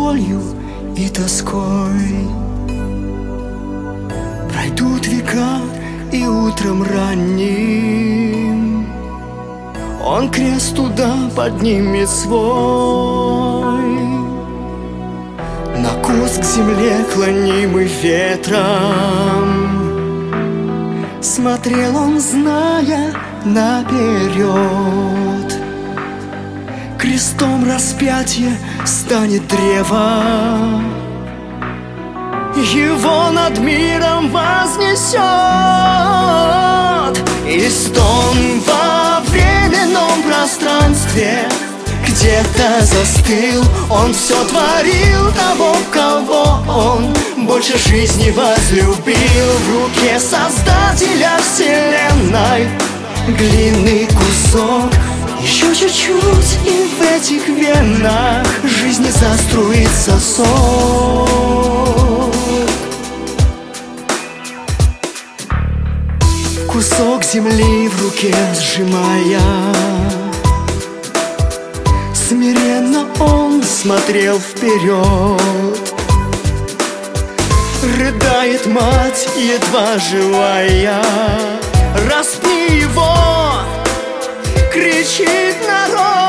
болью и тоской. Пройдут века, и утром ранним он крест туда поднимет свой. На куст к земле, клонимый ветром, смотрел он, зная наперед. Крестом распятие станет древо, его над миром вознесет. И стон во временном пространстве где-то застыл. Он все творил того, кого он больше жизни возлюбил. В руке Создателя вселенной глиняный кусок. Еще чуть-чуть, и в этих венах жизни заструится сок. Кусок земли в руке сжимая, смиренно он смотрел вперед. Рыдает мать, едва живая, распни его, кричит народ.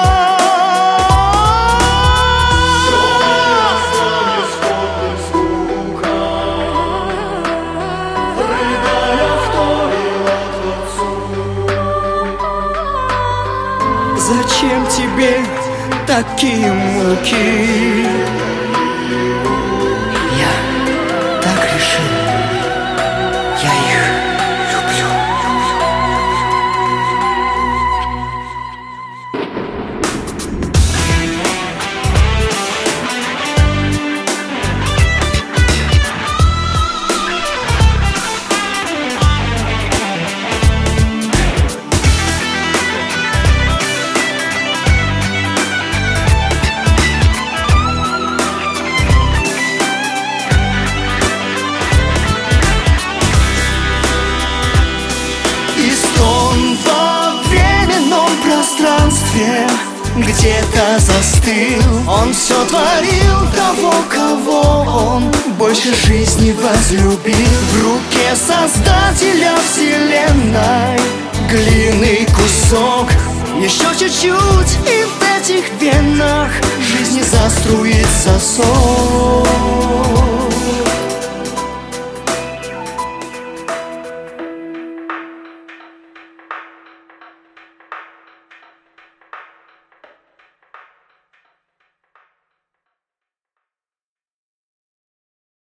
Зачем тебе такие муки? Я так решил, я их люблю. Где-то застыл, он все творил того, кого он больше жизни возлюбил. В руке Создателя вселенной глиняный кусок. Еще чуть-чуть, и в этих венах жизни заструится сок.